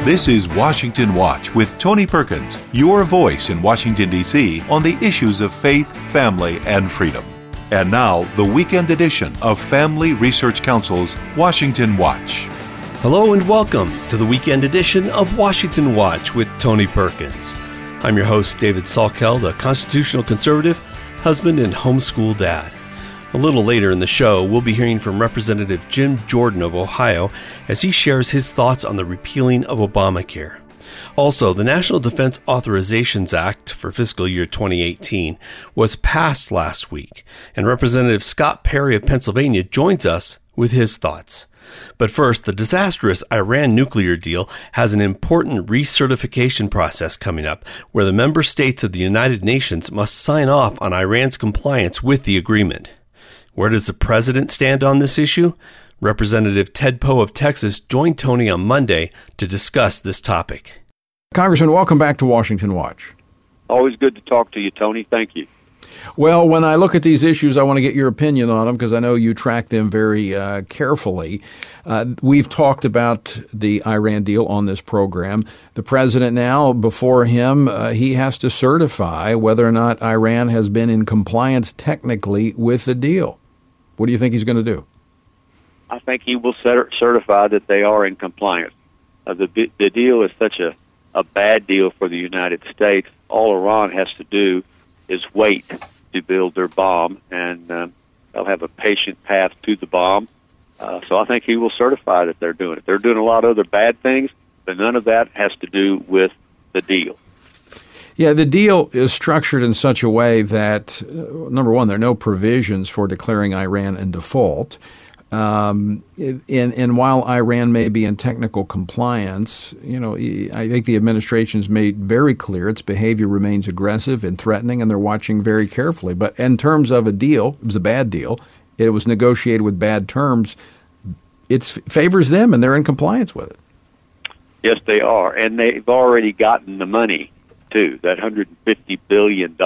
This is Washington Watch with Tony Perkins, your voice in Washington, D.C. on the issues of faith, family, and freedom. And now, the weekend edition of Family Research Council's Washington Watch. Hello and welcome to the weekend edition of Washington Watch with Tony Perkins. I'm your host, David Salkeld, a constitutional conservative, husband, and homeschool dad. A little later in the show, we'll be hearing from Representative Jim Jordan of Ohio as he shares his thoughts on the repealing of Obamacare. Also, the National Defense Authorizations Act for fiscal year 2018 was passed last week, and Representative Scott Perry of Pennsylvania joins us with his thoughts. But first, the disastrous Iran nuclear deal has an important recertification process coming up, where the member states of the United Nations must sign off on Iran's compliance with the agreement. Where does the president stand on this issue? Representative Ted Poe of Texas joined Tony on Monday to discuss this topic. Congressman, welcome back to Washington Watch. Always good to talk to you, Tony. Thank you. Well, when I look at these issues, I want to get your opinion on them because I know you track them very carefully. We've talked about the Iran deal on this program. The president now, before him, he has to certify whether or not Iran has been in compliance technically with the deal. What do you think he's going to do? I think he will certify that they are in compliance. The deal is such a bad deal for the United States. All Iran has to do is wait to build their bomb, and they'll have a patient path to the bomb. So I think he will certify that they're doing it. They're doing a lot of other bad things, but none of that has to do with the deal. Yeah, the deal is structured in such a way that, number one, there are no provisions for declaring Iran in default. And while Iran may be in technical compliance, I think the administration's made very clear its behavior remains aggressive and threatening, and they're watching very carefully. But in terms of a deal, it was a bad deal. It was negotiated with bad terms. It favors them, and they're in compliance with it. Yes, they are, and they've already gotten the money too. That $150 billion.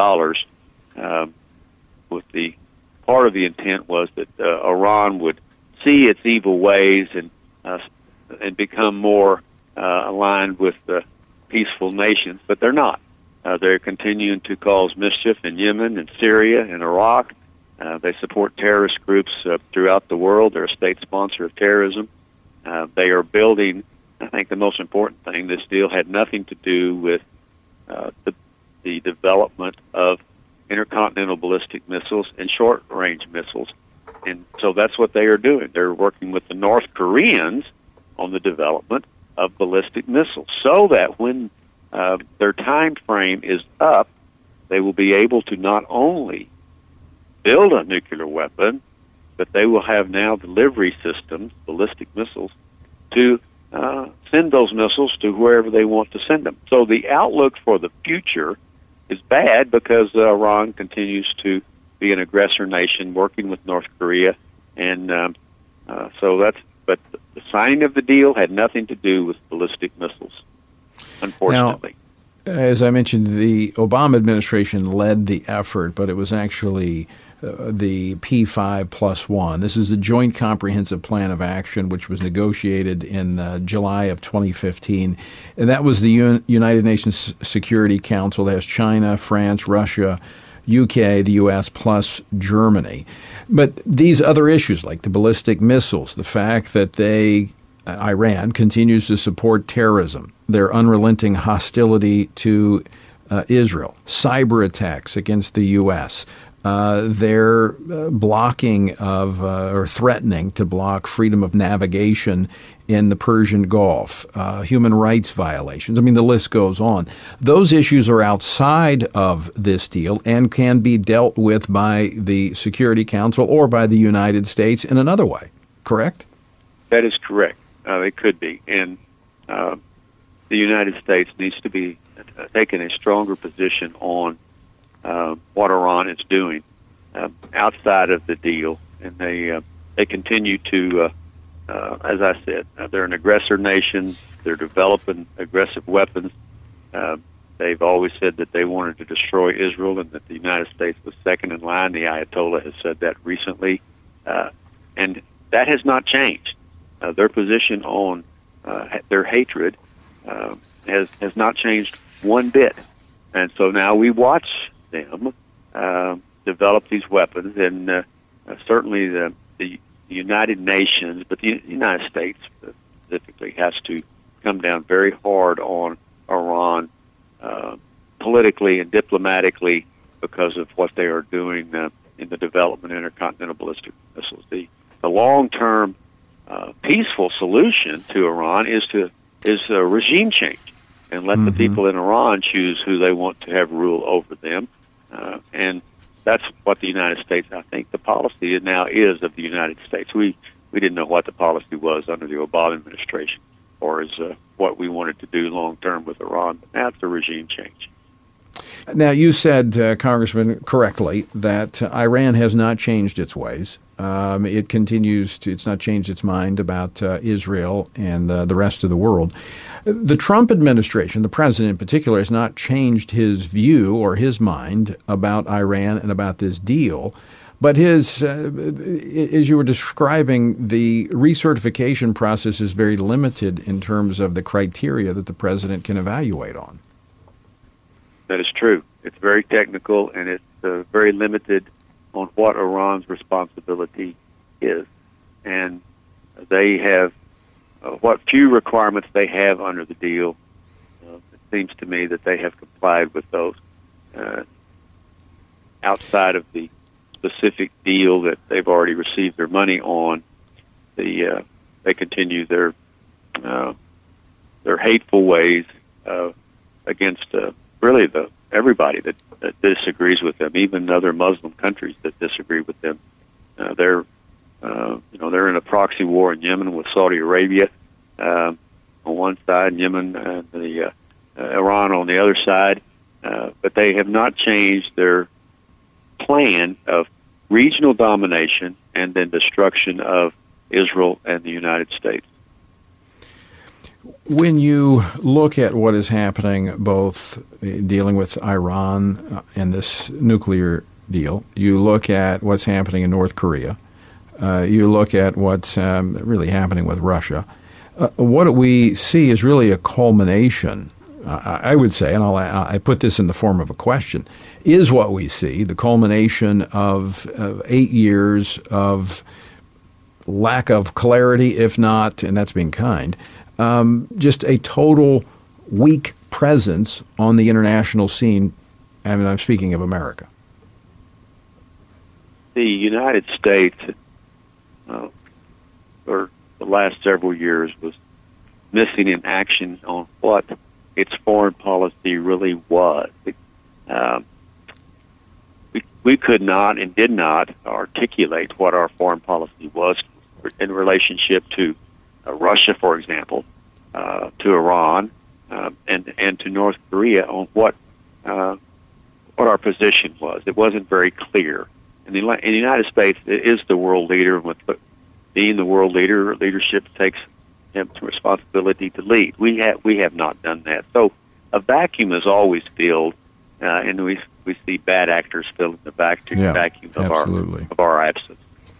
With the part of the intent was that Iran would see its evil ways and become more aligned with the peaceful nations, but they're not. They're continuing to cause mischief in Yemen and Syria and Iraq. They support terrorist groups throughout the world. They're a state sponsor of terrorism. They are building, I think the most important thing, this deal had nothing to do with the development of intercontinental ballistic missiles and short-range missiles. And so that's what they are doing. They're working with the North Koreans on the development of ballistic missiles so that when their time frame is up, they will be able to not only build a nuclear weapon, but they will have now delivery systems, ballistic missiles, to send those missiles to wherever they want to send them. So the outlook for the future is bad because Iran continues to be an aggressor nation working with North Korea, and but the signing of the deal had nothing to do with ballistic missiles, unfortunately. Now, as I mentioned, the Obama administration led the effort, but it was actually the P5+1. This is a Joint Comprehensive Plan of Action, which was negotiated in July of 2015. And that was the United Nations Security Council. That has China, France, Russia, UK, the U.S., plus Germany. But these other issues, like the ballistic missiles, the fact that Iran continues to support terrorism, their unrelenting hostility to Israel, cyber attacks against the U.S., their blocking of or threatening to block freedom of navigation in the Persian Gulf, human rights violations. I mean, the list goes on. Those issues are outside of this deal and can be dealt with by the Security Council or by the United States in another way, correct? That is correct. It could be. And the United States needs to be taking a stronger position on what Iran is doing outside of the deal, and they continue to, as I said, they're an aggressor nation. They're developing aggressive weapons. They've always said that they wanted to destroy Israel and that the United States was second in line. The Ayatollah has said that recently, and that has not changed. Their position on their hatred has not changed one bit. And so now we watch them develop these weapons, and certainly the United Nations, but the United States specifically, has to come down very hard on Iran politically and diplomatically because of what they are doing in the development of intercontinental ballistic missiles. The long-term peaceful solution to Iran is a regime change, and let the people in Iran choose who they want to have rule over them. And that's what the United States, I think the policy now is of the United States. We didn't know what the policy was under the Obama administration, or is what we wanted to do long-term with Iran. But now it's a regime change. Now, you said, Congressman, correctly, that Iran has not changed its ways. It continues to, it's not changed its mind about Israel and the rest of the world. The Trump administration, the president in particular, has not changed his view or his mind about Iran and about this deal. But his, as you were describing, the recertification process is very limited in terms of the criteria that the president can evaluate on. That is true. It's very technical, and it's very limited on what Iran's responsibility is. And they have what few requirements they have under the deal. It seems to me that they have complied with those. Outside of the specific deal that they've already received their money on, they continue their hateful ways against really everybody that disagrees with them, even other Muslim countries that disagree with them. They're in a proxy war in Yemen with Saudi Arabia on one side, and Yemen and Iran on the other side, but they have not changed their plan of regional domination and then destruction of Israel and the United States. When you look at what is happening, both dealing with Iran and this nuclear deal, you look at what's happening in North Korea, you look at what's really happening with Russia, what we see is really a culmination, I would say, and I put this in the form of a question, is what we see the culmination of 8 years of lack of clarity, if not, and that's being kind, just a total weak presence on the international scene. I mean, I'm speaking of America. The United States, for the last several years, was missing in action on what its foreign policy really was. We could not and did not articulate what our foreign policy was in relationship to Russia, for example, to Iran, and to North Korea on what our position was. It wasn't very clear. And the United States is the world leader, and with being the world leader, leadership takes some responsibility to lead. We have not done that. So a vacuum is always filled, and we see bad actors filling the vacuum of our absence.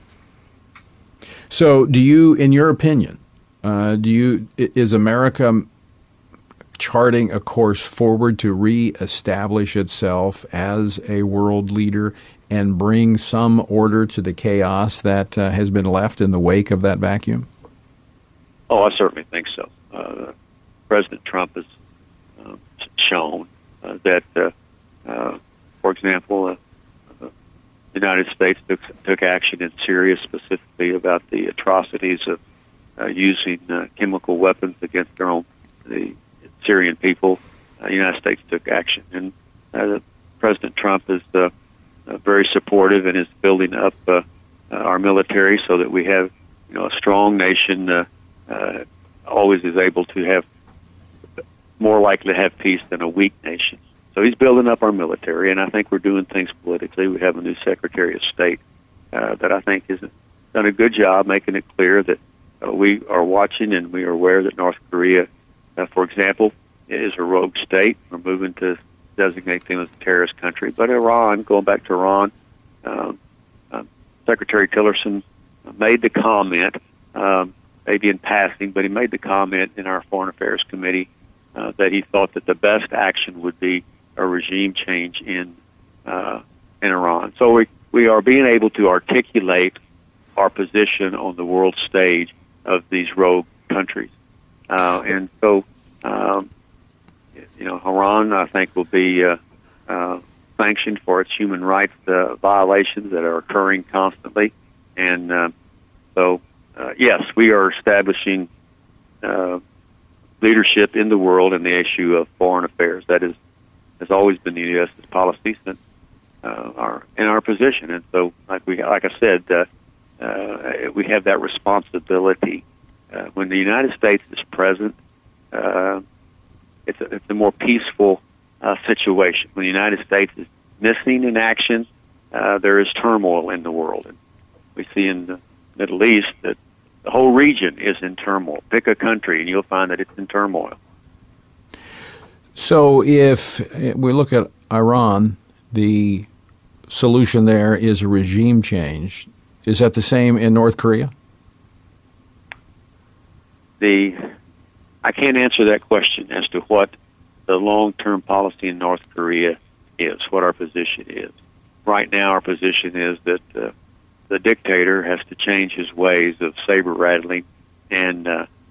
So, do you, in your opinion, is America charting a course forward to reestablish itself as a world leader and bring some order to the chaos that has been left in the wake of that vacuum? Oh, I certainly think so. President Trump has shown that, for example, the United States took action in Syria specifically about the atrocities of using chemical weapons against the Syrian people. The United States took action, and President Trump is very supportive and is building up our military so that we have, a strong nation. Always is able to have more likely to have peace than a weak nation. So he's building up our military, and I think we're doing things politically. We have a new Secretary of State that I think has done a good job making it clear that we are watching and we are aware that North Korea, for example, is a rogue state. We're moving to designate them as a terrorist country. But Iran, going back to Iran, Secretary Tillerson made the comment, maybe in passing, but he made the comment in our Foreign Affairs Committee that he thought that the best action would be a regime change in Iran. So we are being able to articulate our position on the world stage of these rogue countries. And so, Iran, I think, will be sanctioned for its human rights violations that are occurring constantly. And yes, we are establishing leadership in the world in the issue of foreign affairs. That has always been the U.S.'s policy since our position. And so, like I said, we have that responsibility. When the United States is present, it's a more peaceful situation. When the United States is missing in action, there is turmoil in the world. And we see in the Middle East that the whole region is in turmoil. Pick a country, and you'll find that it's in turmoil. So if we look at Iran, the solution there is a regime change. Is that the same in North Korea? I can't answer that question as to what the long-term policy in North Korea is, what our position is. Right now, our position is that the dictator has to change his ways of saber-rattling and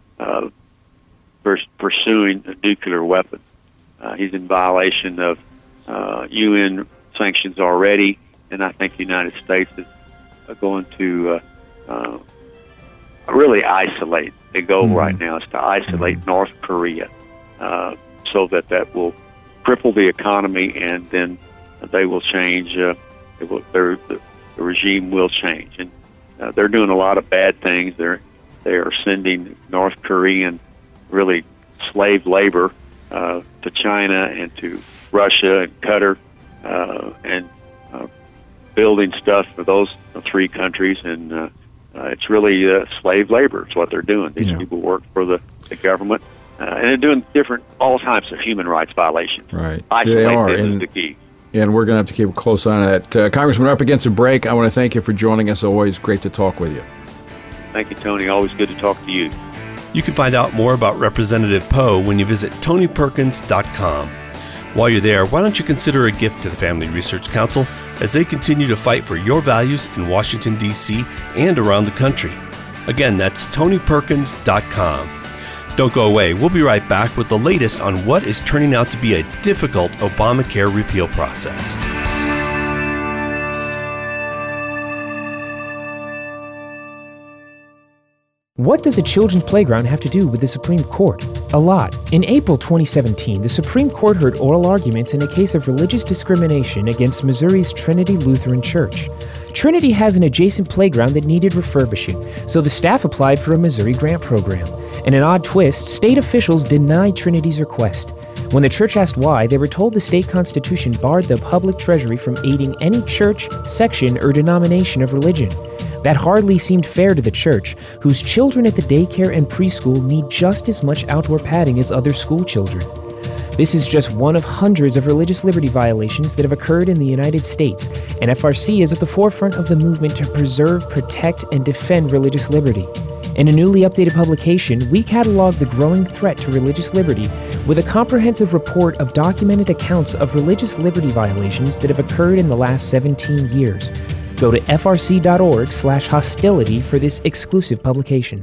pursuing a nuclear weapon. He's in violation of UN sanctions already, and I think the United States is going to really isolate. The goal right now is to isolate North Korea so that will cripple the economy, and then they will change. The regime will change, and they're doing a lot of bad things. They are sending North Korean, really slave labor to China and to Russia and Qatar, and building stuff for those three countries, and it's really slave labor. It's what they're doing. These people work for the government, and they're doing all types of human rights violations. Right, Isolate they are, is the key. And we're going to have to keep a close eye on that. Congressman, we're up against a break. I want to thank you for joining us. Always great to talk with you. Thank you, Tony. Always good to talk to you. You can find out more about Representative Poe when you visit TonyPerkins.com. While you're there, why don't you consider a gift to the Family Research Council as they continue to fight for your values in Washington, D.C. and around the country. Again, that's TonyPerkins.com. Don't go away. We'll be right back with the latest on what is turning out to be a difficult Obamacare repeal process. What does a children's playground have to do with the Supreme Court? A lot. In April 2017, the Supreme Court heard oral arguments in a case of religious discrimination against Missouri's Trinity Lutheran Church. Trinity has an adjacent playground that needed refurbishing, so the staff applied for a Missouri grant program. In an odd twist, state officials denied Trinity's request. When the church asked why, they were told the state constitution barred the public treasury from aiding any church, section, or denomination of religion. That hardly seemed fair to the church, whose children at the daycare and preschool need just as much outdoor padding as other school children. This is just one of hundreds of religious liberty violations that have occurred in the United States, and FRC is at the forefront of the movement to preserve, protect, and defend religious liberty. In a newly updated publication, we catalog the growing threat to religious liberty with a comprehensive report of documented accounts of religious liberty violations that have occurred in the last 17 years. Go to frc.org/hostility for this exclusive publication.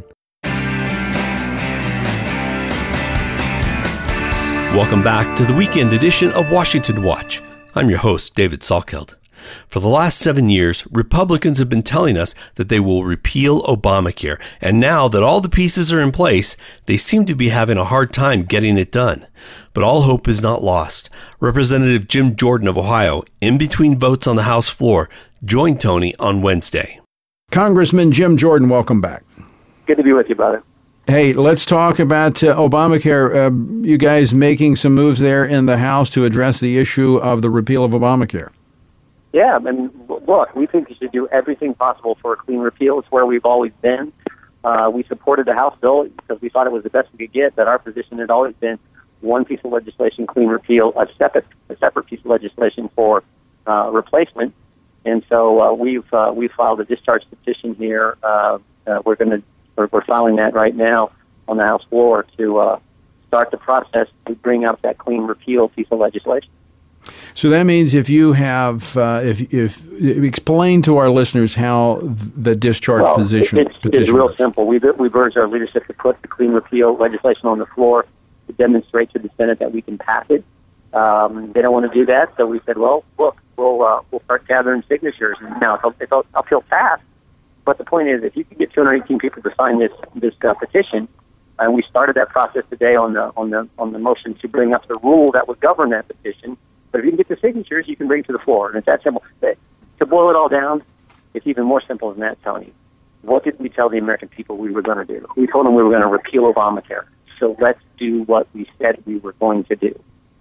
Welcome back to the weekend edition of Washington Watch. I'm your host, David Salkeld. For the last 7 years, Republicans have been telling us that they will repeal Obamacare, and now that all the pieces are in place, they seem to be having a hard time getting it done. But all hope is not lost. Representative Jim Jordan of Ohio, in between votes on the House floor, joined Tony on Wednesday. Congressman Jim Jordan, welcome back. Good to be with you, brother. Hey, let's talk about Obamacare. You guys making some moves there in the House to address the issue of the repeal of Obamacare. Yeah, and look, we think we should do everything possible for a clean repeal. It's where we've always been. We supported the House bill because we thought it was the best we could get, but our position had always been one piece of legislation, clean repeal, a separate piece of legislation for replacement. And so we've filed a discharge petition here. We're filing that right now on the House floor to start the process to bring up that clean repeal piece of legislation. So that means if you have, if explain to our listeners how the discharge petition. It's real simple. We've urged our leadership to put the clean repeal legislation on the floor to demonstrate to the Senate that we can pass it. They don't want to do that, so we said, well, look, we'll start gathering signatures. Now it's uphill task, but the point is, if you can get 218 people to sign this petition, and we started that process today on the motion to bring up the rule that would govern that petition. But if you can get the signatures, you can bring it to the floor. And it's that simple. To boil it all down, it's even more simple than that, Tony. What did we tell the American people we were going to do? We told them we were going to repeal Obamacare. So let's do what we said we were going to do.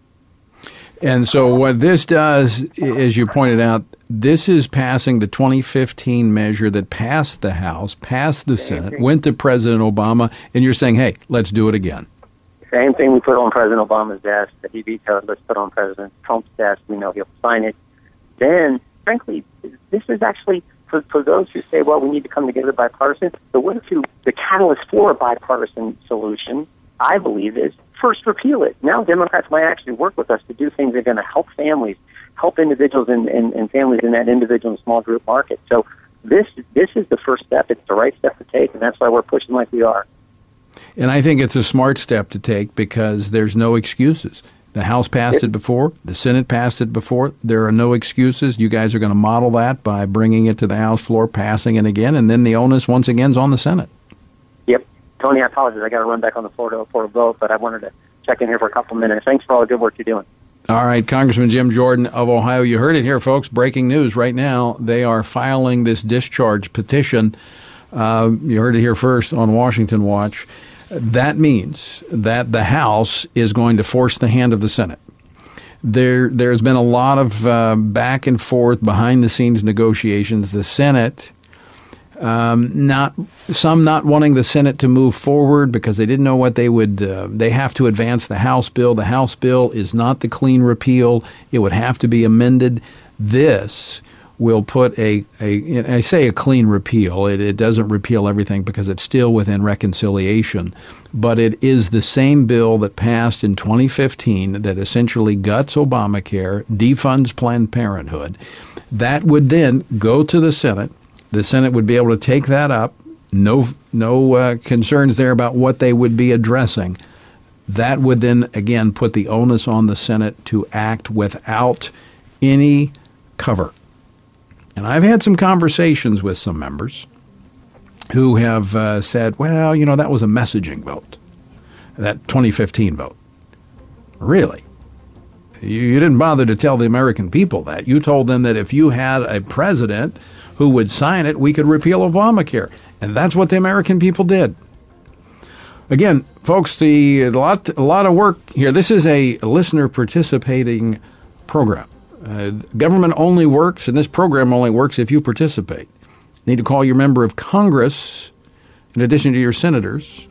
And so what this does, as you pointed out, this is passing the 2015 measure that passed the House, passed the Senate, went to President Obama, and you're saying, hey, let's do it again. Same thing we put on President Obama's desk that he vetoed, let's put on President Trump's desk. We know he'll sign it. Then, frankly, this is actually, for those who say, well, we need to come together bipartisan, the catalyst for a bipartisan solution, I believe, is first repeal it. Now Democrats might actually work with us to do things that are going to help families, help individuals and families in that individual and small group market. So this is the first step. It's the right step to take, and that's why we're pushing like we are. And I think it's a smart step to take because there's no excuses. The House passed it before. The Senate passed it before. There are no excuses. You guys are going to model that by bringing it to the House floor, passing it again, and then the onus once again is on the Senate. Yep. Tony, I apologize. I got to run back on the floor for a vote, but I wanted to check in here for a couple minutes. Thanks for all the good work you're doing. All right, Congressman Jim Jordan of Ohio. You heard it here, folks. Breaking news right now. They are filing this discharge petition. You heard it here first on Washington Watch. That means that the House is going to force the hand of the Senate. There's been a lot of back and forth, behind-the-scenes negotiations. The Senate, not wanting the Senate to move forward because they didn't know what they would. They have to advance the House bill. The House bill is not the clean repeal. It would have to be amended. This will put I say a clean repeal. It doesn't repeal everything because it's still within reconciliation, but it is the same bill that passed in 2015 that essentially guts Obamacare, defunds Planned Parenthood. That would then go to the Senate. The Senate would be able to take that up. No concerns there about what they would be addressing. That would then, again, put the onus on the Senate to act without any cover. And I've had some conversations with some members who have said, well, that was a messaging vote, that 2015 vote. Really? You didn't bother to tell the American people that. You told them that if you had a president who would sign it, we could repeal Obamacare. And that's what the American people did. Again, folks, a lot of work here. This is a listener participating program. Government only works, and this program only works if you participate. You need to call your member of Congress, in addition to your senators,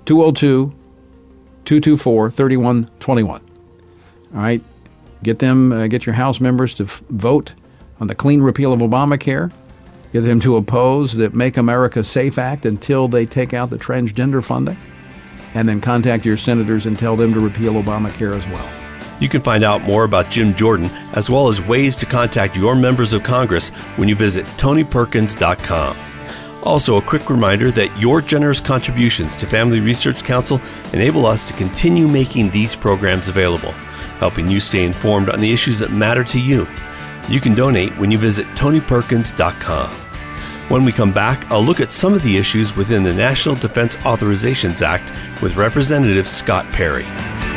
202-224-3121. All right? Get your House members to vote on the clean repeal of Obamacare. Get them to oppose the Make America Safe Act until they take out the transgender funding. And then contact your senators and tell them to repeal Obamacare as well. You can find out more about Jim Jordan, as well as ways to contact your members of Congress when you visit TonyPerkins.com. Also, a quick reminder that your generous contributions to Family Research Council enable us to continue making these programs available, helping you stay informed on the issues that matter to you. You can donate when you visit TonyPerkins.com. When we come back, I'll look at some of the issues within the National Defense Authorizations Act with Representative Scott Perry.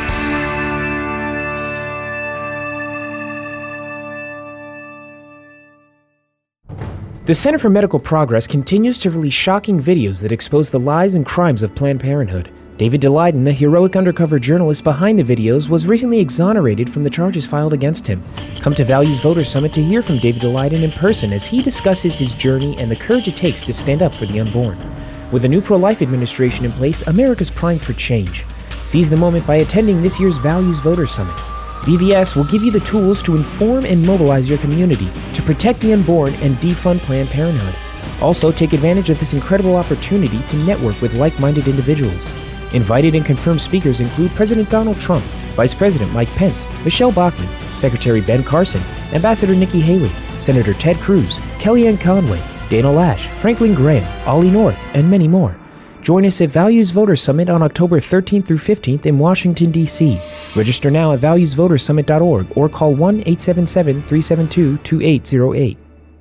The Center for Medical Progress continues to release shocking videos that expose the lies and crimes of Planned Parenthood. David Daleiden, the heroic undercover journalist behind the videos, was recently exonerated from the charges filed against him. Come to Values Voter Summit to hear from David Daleiden in person as he discusses his journey and the courage it takes to stand up for the unborn. With a new pro-life administration in place, America's primed for change. Seize the moment by attending this year's Values Voter Summit. VVS will give you the tools to inform and mobilize your community to protect the unborn and defund Planned Parenthood. Also, take advantage of this incredible opportunity to network with like-minded individuals. Invited and confirmed speakers include President Donald Trump, Vice President Mike Pence, Michelle Bachmann, Secretary Ben Carson, Ambassador Nikki Haley, Senator Ted Cruz, Kellyanne Conway, Dana Lash, Franklin Graham, Ollie North, and many more. Join us at Values Voter Summit on October 13th through 15th in Washington, D.C. Register now at valuesvotersummit.org or call 1-877-372-2808.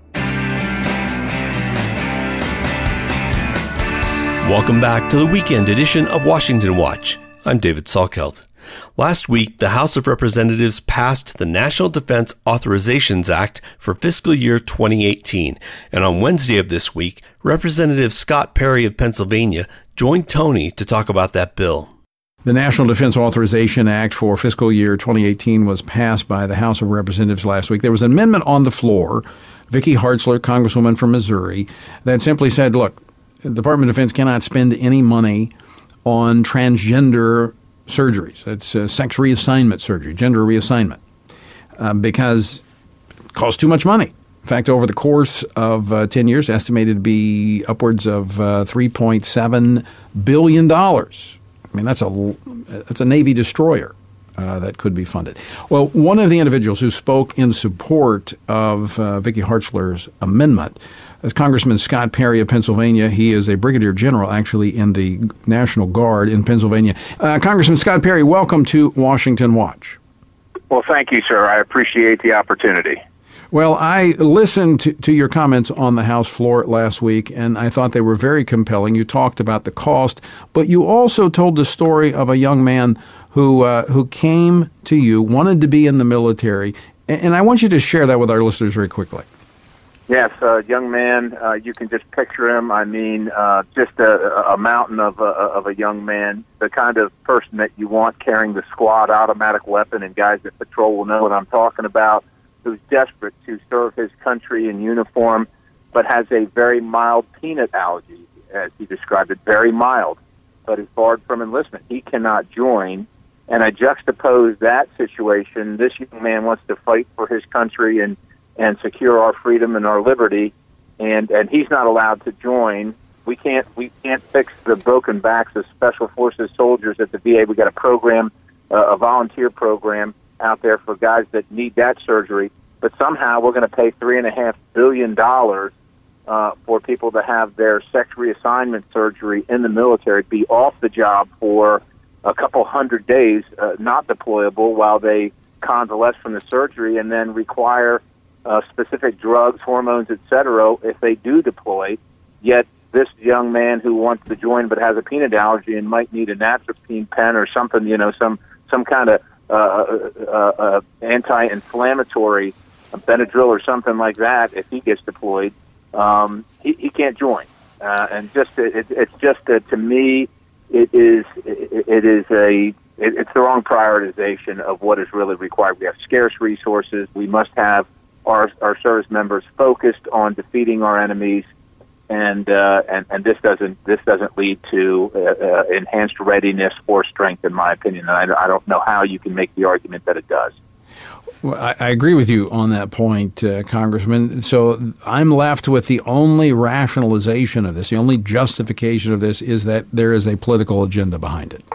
Welcome back to the weekend edition of Washington Watch. I'm David Salkeld. Last week, the House of Representatives passed the National Defense Authorizations Act for fiscal year 2018, and on Wednesday of this week, Representative Scott Perry of Pennsylvania joined Tony to talk about that bill. The National Defense Authorization Act for fiscal year 2018 was passed by the House of Representatives last week. There was an amendment on the floor, Vicky Hartzler, Congresswoman from Missouri, that simply said, look, the Department of Defense cannot spend any money on transgender surgeries. It's sex reassignment surgery, gender reassignment, because it costs too much money. In fact, over the course of 10 years, estimated to be upwards of $3.7 billion. I mean, that's a Navy destroyer that could be funded. Well, one of the individuals who spoke in support of Vicky Hartzler's amendment is Congressman Scott Perry of Pennsylvania. He is a brigadier general, actually, in the National Guard in Pennsylvania. Congressman Scott Perry, welcome to Washington Watch. Well, thank you, sir. I appreciate the opportunity. Well, I listened to your comments on the House floor last week, and I thought they were very compelling. You talked about the cost, but you also told the story of a young man who came to you, wanted to be in the military, and I want you to share that with our listeners very quickly. Yes, a young man, you can just picture him. I mean, just a mountain of a young man, the kind of person that you want carrying the squad automatic weapon, and guys that patrol will know what I'm talking about, who's desperate to serve his country in uniform, but has a very mild peanut allergy, as he described it, very mild, but is barred from enlistment. He cannot join, and I juxtapose that situation. This young man wants to fight for his country and secure our freedom and our liberty, and he's not allowed to join. We can't fix the broken backs of Special Forces soldiers at the VA. We got a program, a volunteer program out there for guys that need that surgery, but somehow we're going to pay $3.5 billion for people to have their sex reassignment surgery in the military, be off the job for a couple hundred days, not deployable, while they convalesce from the surgery, and then require specific drugs, hormones, etc. if they do deploy. Yet this young man who wants to join but has a peanut allergy and might need a atropine pen or something, some kind of anti-inflammatory, Benadryl or something like that, if he gets deployed, he can't join. And it's just to me, it's the wrong prioritization of what is really required. We have scarce resources. We must have our service members focused on defeating our enemies, and this doesn't lead to enhanced readiness or strength, in my opinion. And I don't know how you can make the argument that it does. Well, I agree with you on that point, Congressman. So I'm left with the only rationalization of this, the only justification of this is that there is a political agenda behind it.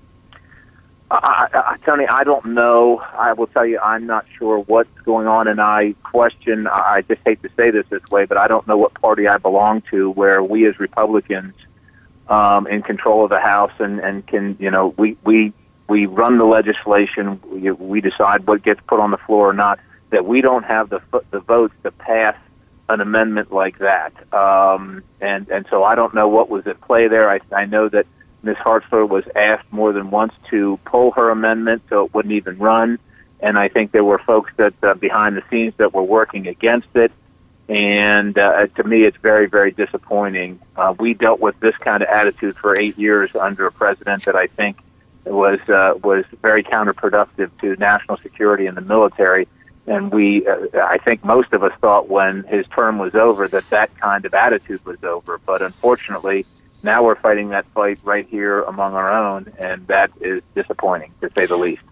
Tony, I don't know. I will tell you, I'm not sure what's going on, and I just hate to say this way, but I don't know what party I belong to, where we as Republicans in control of the House and can, we run the legislation, we decide what gets put on the floor or not, that we don't have the votes to pass an amendment like that. And so I don't know what was at play there. I know that Ms. Hartzler was asked more than once to pull her amendment so it wouldn't even run, and I think there were folks that behind the scenes that were working against it, and to me it's very, very disappointing. We dealt with this kind of attitude for 8 years under a president that I think was very counterproductive to national security and the military, and I think most of us thought when his term was over that kind of attitude was over, but unfortunately now we're fighting that fight right here among our own, and that is disappointing, to say the least.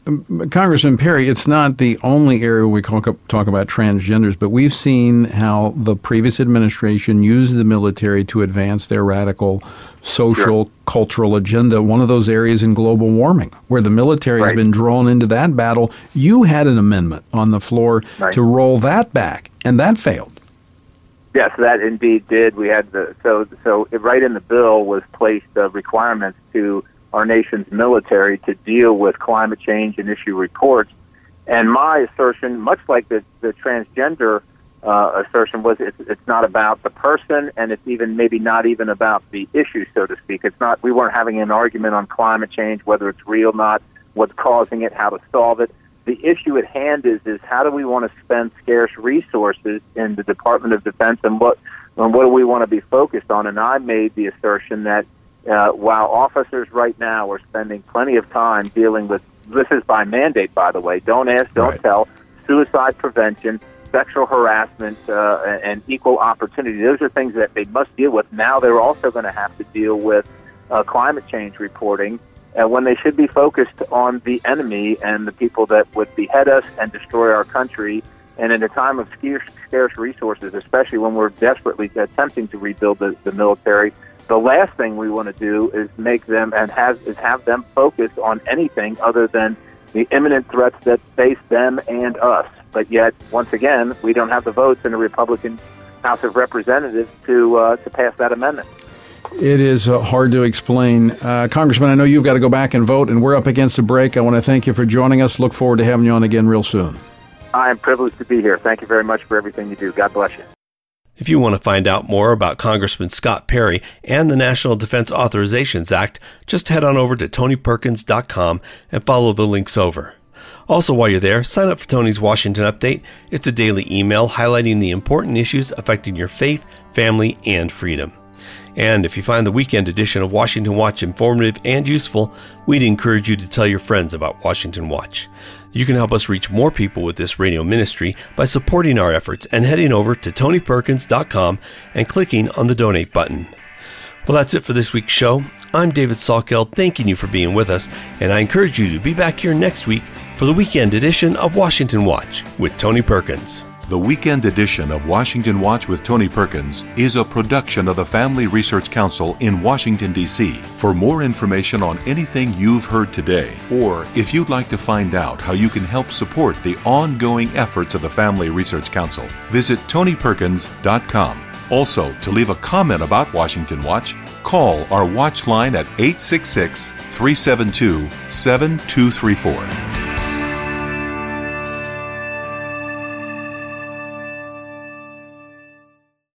Congressman Perry, it's not the only area we talk about transgenders, but we've seen how the previous administration used the military to advance their radical social, cultural agenda. One of those areas in global warming, where the military has been drawn into that battle. You had an amendment on the floor to roll that back, and that failed. Yes, that indeed did. We had so right in the bill was placed requirements to our nation's military to deal with climate change and issue reports. And my assertion, much like the transgender assertion, was it's not about the person, and it's even maybe not even about the issue, so to speak. It's not. We weren't having an argument on climate change, whether it's real or not, what's causing it, how to solve it. The issue at hand is how do we want to spend scarce resources in the Department of Defense, and what do we want to be focused on? And I made the assertion that while officers right now are spending plenty of time dealing with, this is by mandate, by the way, don't ask, don't tell, suicide prevention, sexual harassment, and equal opportunity. Those are things that they must deal with. Now they're also going to have to deal with climate change reporting, when they should be focused on the enemy and the people that would behead us and destroy our country. And in a time of scarce resources, especially when we're desperately attempting to rebuild the military, the last thing we want to do is make them and have them focus on anything other than the imminent threats that face them and us. But yet, once again, we don't have the votes in the Republican House of Representatives to pass that amendment. It is hard to explain. Congressman, I know you've got to go back and vote, and we're up against a break. I want to thank you for joining us. Look forward to having you on again real soon. I am privileged to be here. Thank you very much for everything you do. God bless you. If you want to find out more about Congressman Scott Perry and the National Defense Authorizations Act, just head on over to TonyPerkins.com and follow the links over. Also, while you're there, sign up for Tony's Washington Update. It's a daily email highlighting the important issues affecting your faith, family, and freedom. And if you find the weekend edition of Washington Watch informative and useful, we'd encourage you to tell your friends about Washington Watch. You can help us reach more people with this radio ministry by supporting our efforts and heading over to TonyPerkins.com and clicking on the donate button. Well, that's it for this week's show. I'm David Salkeld, thanking you for being with us, and I encourage you to be back here next week for the weekend edition of Washington Watch with Tony Perkins. The weekend edition of Washington Watch with Tony Perkins is a production of the Family Research Council in Washington, D.C. For more information on anything you've heard today, or if you'd like to find out how you can help support the ongoing efforts of the Family Research Council, visit TonyPerkins.com. Also, to leave a comment about Washington Watch, call our Watch line at 866-372-7234.